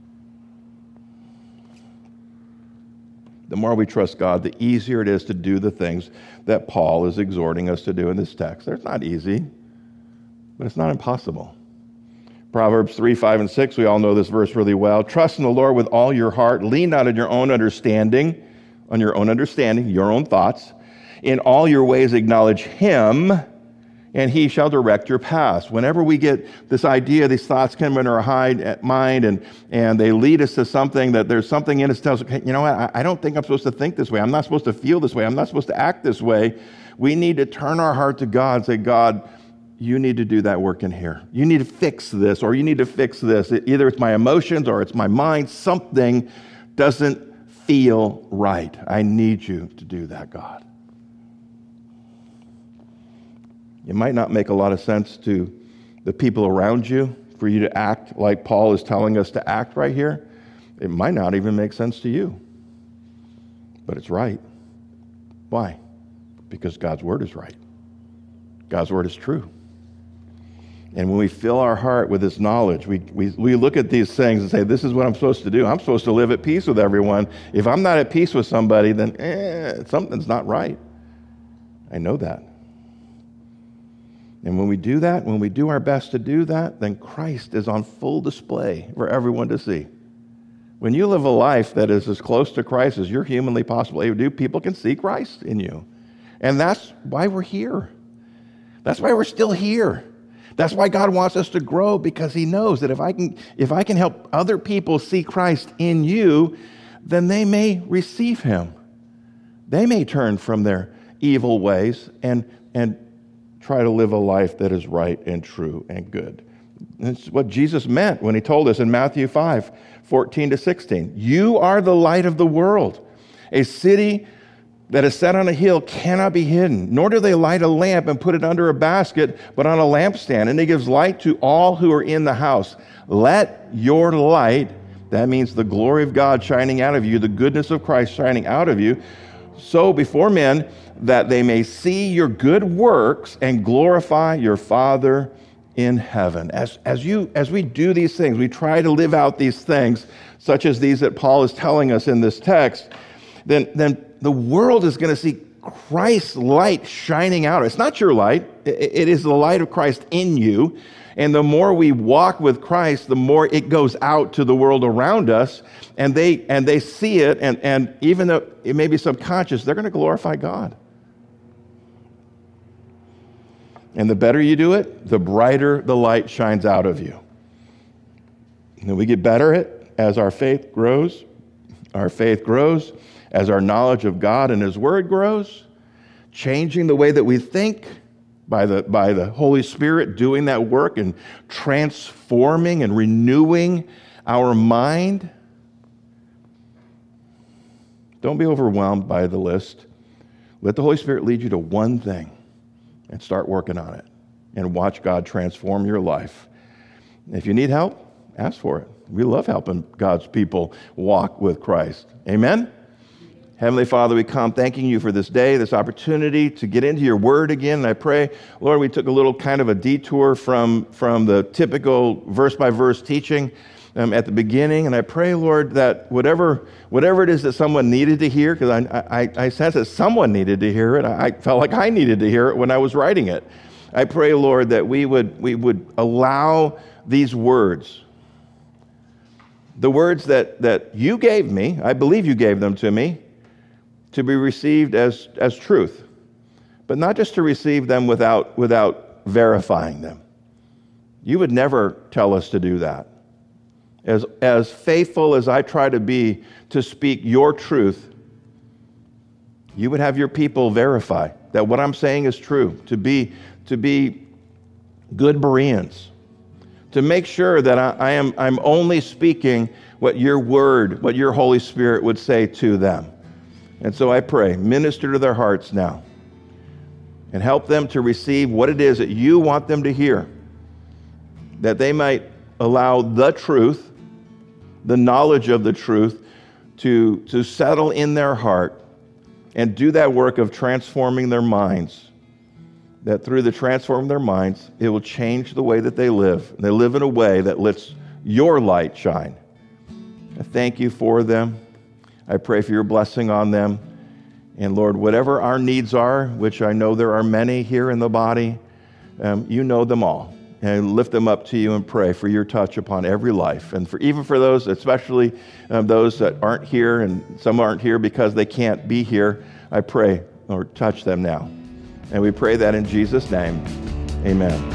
The more we trust God, the easier it is to do the things that Paul is exhorting us to do in this text. It's not easy, but it's not impossible. Proverbs three, five, and six, we all know this verse really well. Trust in the Lord with all your heart. Lean not on your own understanding, on your own understanding, your own thoughts. In all your ways acknowledge him, and he shall direct your paths. Whenever we get this idea, these thoughts come into our mind, and, and they lead us to something that there's something in us that tells us, hey, you know what, I, I don't think I'm supposed to think this way. I'm not supposed to feel this way. I'm not supposed to act this way. We need to turn our heart to God and say, God, you need to do that work in here. You need to fix this, or you need to fix this. It, either it's my emotions or it's my mind. Something doesn't feel right. I need you to do that, God. It might not make a lot of sense to the people around you for you to act like Paul is telling us to act right here. It might not even make sense to you. But it's right. Why? Because God's word is right. God's word is true. And when we fill our heart with this knowledge, we, we, we look at these things and say, this is what I'm supposed to do. I'm supposed to live at peace with everyone. If I'm not at peace with somebody, then eh, something's not right. I know that. And when we do that, when we do our best to do that, then Christ is on full display for everyone to see. When you live a life that is as close to Christ as you're humanly possible able to do, people can see Christ in you. And that's why we're here. That's why we're still here. That's why God wants us to grow, because he knows that if I can, if I can help other people see Christ in you, then they may receive him. They may turn from their evil ways and, and try to live a life that is right and true and good. That's what Jesus meant when he told us in Matthew five, fourteen to sixteen. You are the light of the world. A city that is set on a hill cannot be hidden, nor do they light a lamp and put it under a basket, but on a lampstand, and it gives light to all who are in the house. Let your light, that means the glory of God shining out of you, the goodness of Christ shining out of you, so before men that they may see your good works and glorify your Father in heaven. As, as, you, as we do these things, we try to live out these things, such as these that Paul is telling us in this text, then, then the world is going to see Christ's light shining out. It's not your light. It is the light of Christ in you. And the more we walk with Christ, the more it goes out to the world around us, and they and they see it, and, and even though it may be subconscious, they're going to glorify God. And the better you do it, the brighter the light shines out of you. And we get better at it as our faith grows. Our faith grows as our knowledge of God and His Word grows, changing the way that we think, by the, by the Holy Spirit doing that work and transforming and renewing our mind. Don't be overwhelmed by the list. Let the Holy Spirit lead you to one thing and start working on it and watch God transform your life. If you need help, ask for it. We love helping God's people walk with Christ. Amen? Heavenly Father, we come thanking you for this day, this opportunity to get into your word again. And I pray, Lord, we took a little kind of a detour from, from the typical verse-by-verse teaching um, at the beginning. And I pray, Lord, that whatever whatever it is that someone needed to hear, because I, I, I sense that someone needed to hear it. I, I felt like I needed to hear it when I was writing it. I pray, Lord, that we would we would allow these words, the words that, that you gave me, I believe you gave them to me, to be received as, as truth, but not just to receive them without, without verifying them. You would never tell us to do that. As, as faithful as I try to be to speak your truth, you would have your people verify that what I'm saying is true, to be, to be good Bereans, to make sure that I, I am, I'm only speaking what your word, what your Holy Spirit would say to them. And so I pray, minister to their hearts now and help them to receive what it is that you want them to hear, that they might allow the truth, the knowledge of the truth, to, to settle in their heart and do that work of transforming their minds, that through the transforming their minds, it will change the way that they live. They live in a way that lets your light shine. I thank you for them. I pray for your blessing on them. And Lord, whatever our needs are, which I know there are many here in the body, um, you know them all. And lift them up to you and pray for your touch upon every life. And for even for those, especially um, those that aren't here, and some aren't here because they can't be here, I pray, Lord, touch them now. And we pray that in Jesus' name. Amen.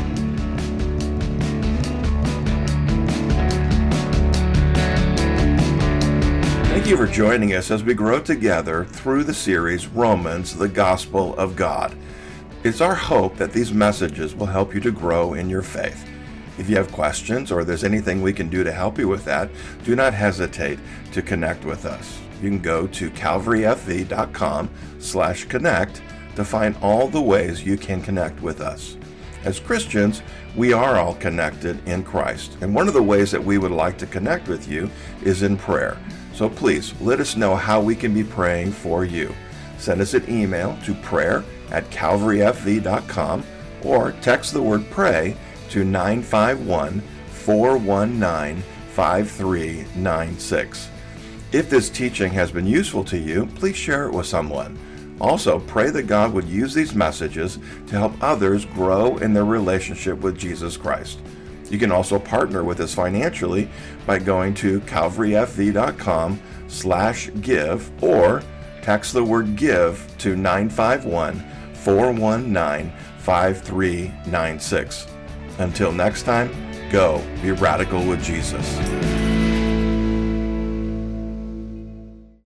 Thank you for joining us as we grow together through the series Romans, the Gospel of God. It's our hope that these messages will help you to grow in your faith. If you have questions or there's anything we can do to help you with that, do not hesitate to connect with us. You can go to calvaryfv.com slash connect to find all the ways you can connect with us. As Christians, we are all connected in Christ, and one of the ways that we would like to connect with you is in prayer. So please let us know how we can be praying for you. Send us an email to prayer at calvaryfv dot com or text the word pray to nine five one, four one nine, five three nine six. If this teaching has been useful to you, please share it with someone. Also, pray that God would use these messages to help others grow in their relationship with Jesus Christ. You can also partner with us financially by going to calvaryfv.com slash give or text the word give to nine five one, four one nine, five three nine six. Until next time, go be radical with Jesus.